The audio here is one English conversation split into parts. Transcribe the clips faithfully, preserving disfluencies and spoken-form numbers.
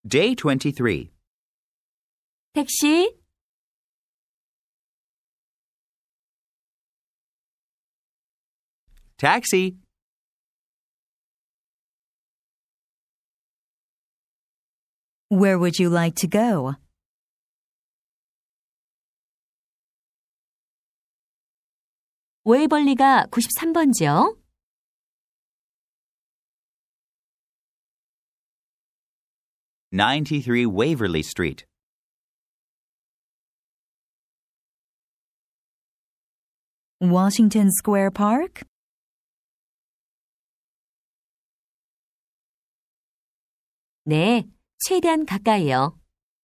Day twenty-three. 택시, Taxi. Where would you like to go? 웨이벌리가 구십삼 번지요. ninety-three Waverly Street. Washington Square Park? 네, 최대한 가까이요.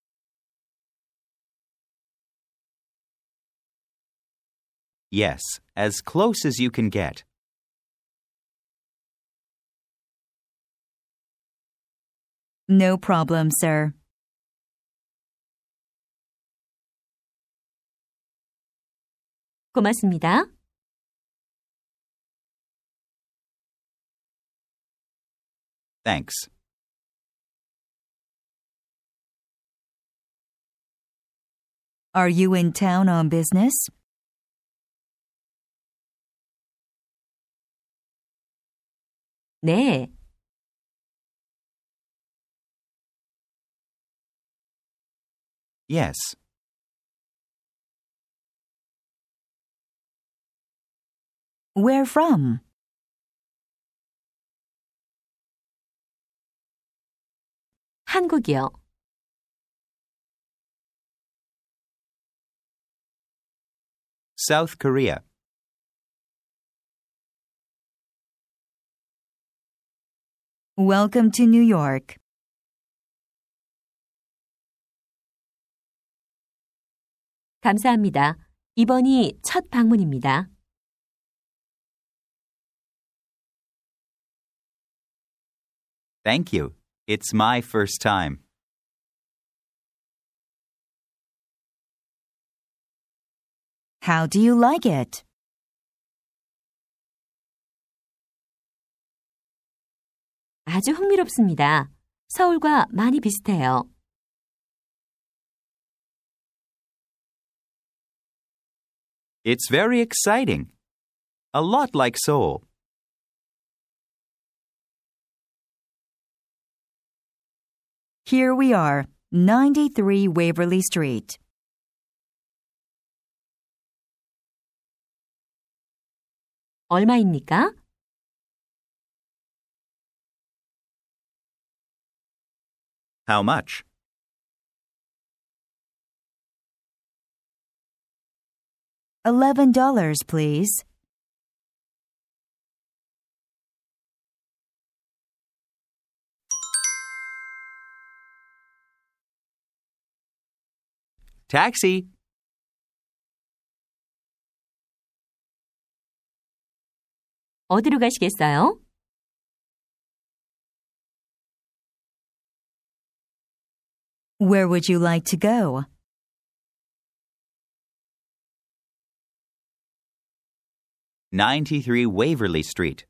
Yes, as close as you can get. No problem, sir. 고맙습니다. Thanks. Are you in town on business? 네, Yes. Where from? 한국이요. South Korea. Welcome to New York. 감사합니다. 이번이 첫 방문입니다. Thank you. It's my first time. How do you like it? 아주 흥미롭습니다. 서울과 많이 비슷해요. It's very exciting. A lot like Seoul. Here we are, ninety-three Waverly Street. 얼마입니까? How much? Eleven dollars, please. Taxi. 어디로 가시겠어요? Where would you like to go? ninety-three Waverly Street.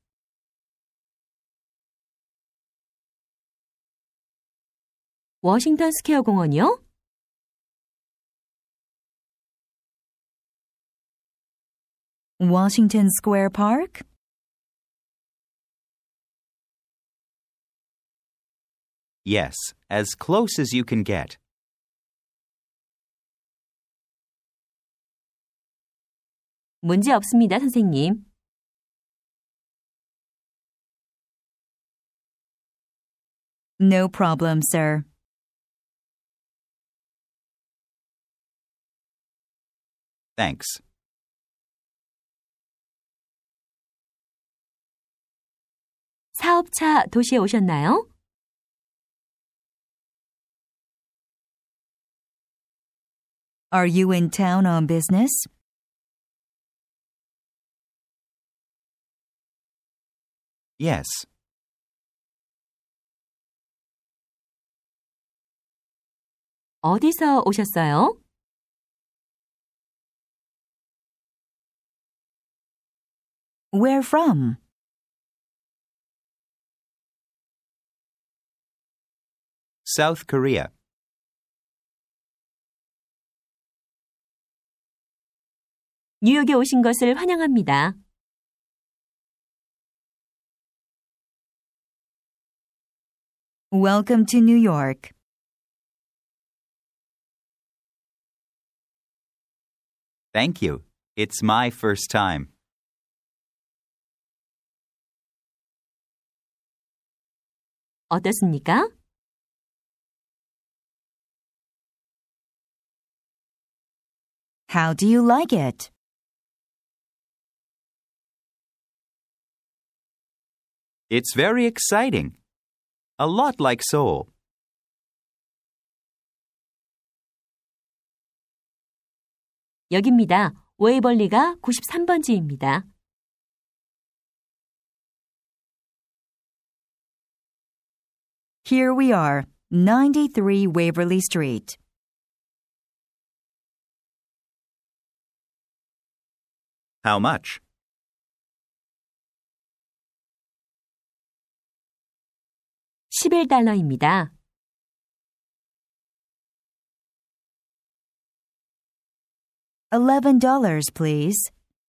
워싱턴 스퀘어 공원이요? Washington Square Park? Yes, as close as you can get. 문제 없습니다, 선생님. No problem, sir. Thanks. 사업차 도시에 오셨나요? Are you in town on business? Yes. 어디서 오셨어요? Where from? South Korea. 뉴욕에 오신 것을 환영합니다. Welcome to New York. Thank you. It's my first time. 어떻습니까? How do you like it? It's very exciting. A lot like Seoul. 여기입니다. 웨이벌리가 구십삼 번지입니다. Here we are, ninety-three Waverly Street. How much? 십일 달러입니다. Eleven dollars, please.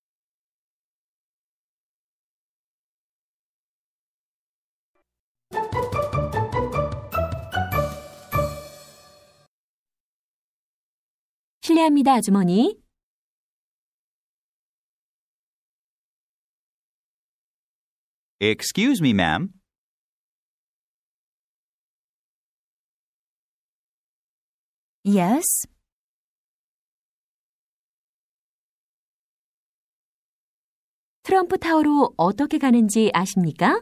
실례합니다, 아주머니. Excuse me, ma'am. Yes? 트럼프 타워로 어떻게 가는지 아십니까?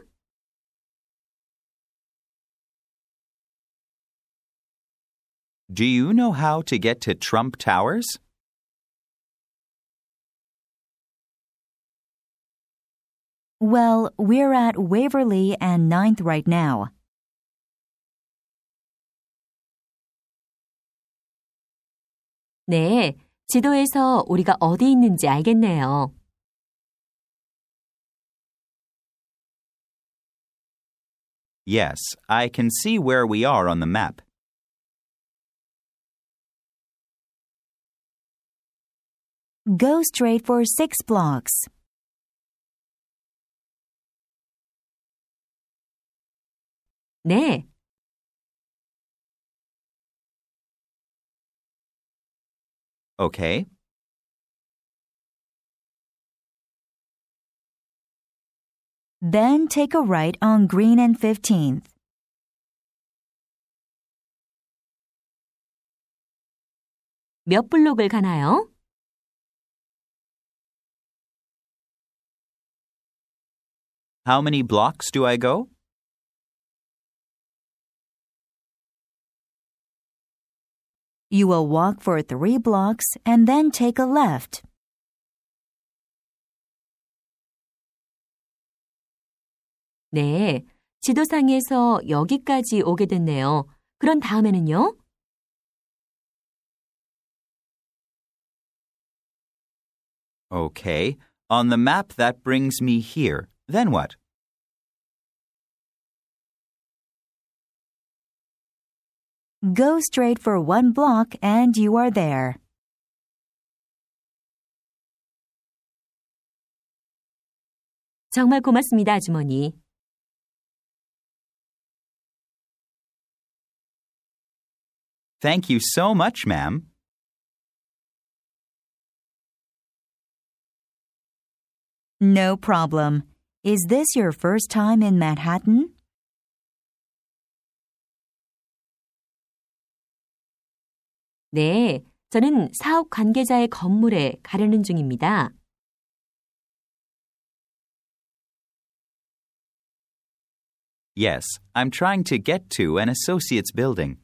Do you know how to get to Trump Towers? Well, we're at Waverly and ninth right now. 네, 지도에서 우리가 어디 있는지 알겠네요. Yes, I can see where we are on the map. Go straight for six blocks. 네, Okay. Then take a right on Green and fifteenth. 몇 블록을 가나요? How many blocks do I go? You will walk for three blocks and then take a left. 네, 지도상에서 여기까지 오게 됐네요. 그런 다음에는요? Okay. On the map that brings me here. Then what? Go straight for one block and you are there. 정말 고맙습니다, 아주머니. Thank you so much, ma'am. No problem. Is this your first time in Manhattan? 네, 저는 사업 관계자의 건물에 가려는 중입니다. Yes, I'm trying to get to an associate's building.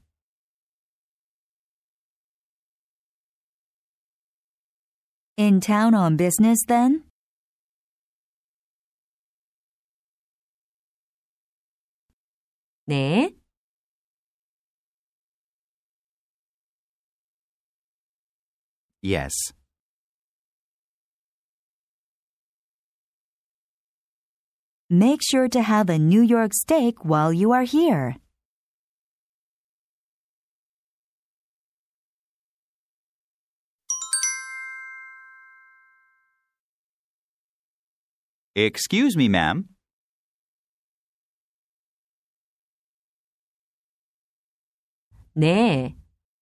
In town on business then? 네, Yes. Make sure to have a New York steak while you are here. Excuse me, ma'am. 네.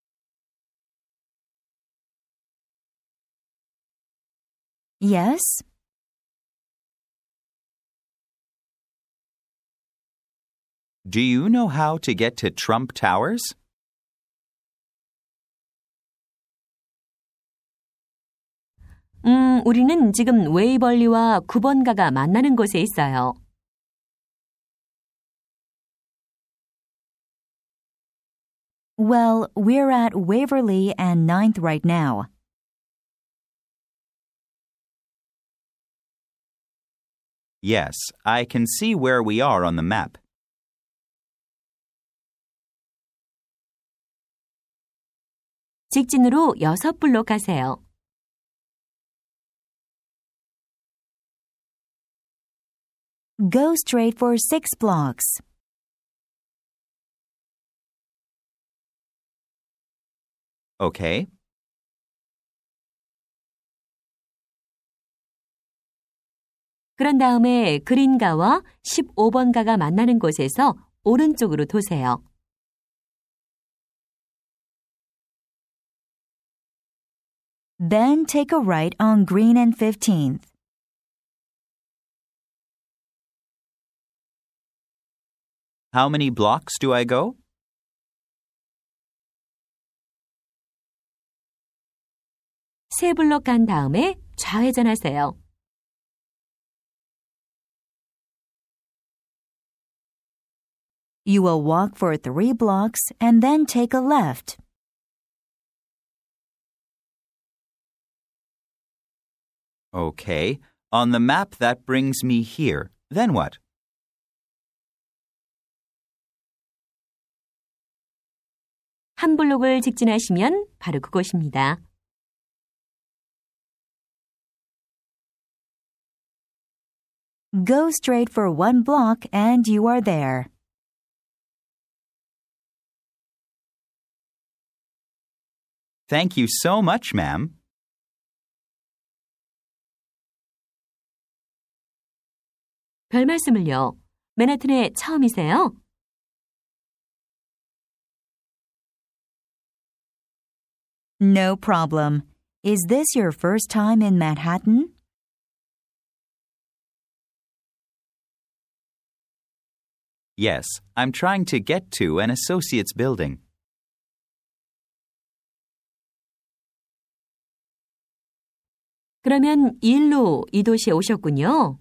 Yes? Do you know how to get to Trump Towers? 음, 우리는 지금 웨이벌리와 구 번가가 만나는 곳에 있어요. Well, we're at Waverly and ninth right now. Yes, I can see where we are on the map. 직진으로 여섯 블록 가세요. Go straight for six blocks. Okay. 그런 다음에 그린가와 십오 번가가 만나는 곳에서 오른쪽으로 도세요. Then take a right on Green and fifteenth. How many blocks do I go? 세 블록 간 다음에 좌회전하세요. You will walk for three blocks and then take a left. Okay. On the map, that brings me here. Then what? 한 블록을 직진하시면 바로 그곳입니다. Go straight for one block and you are there. Thank you so much, ma'am. 별 말씀을요. 맨하튼에 처음이세요? No problem. Is this your first time in Manhattan? Yes, I'm trying to get to an associate's building. 그러면 이 일로 이 도시에 오셨군요.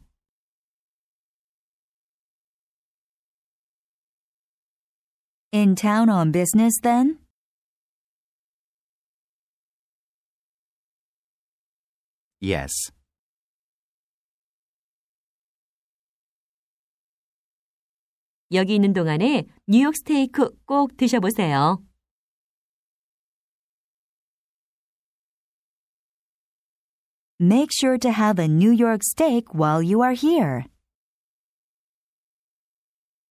In town on business then? Yes. 여기 있는 동안에 뉴욕 스테이크 꼭 드셔보세요. Make sure to have a New York steak while you are here.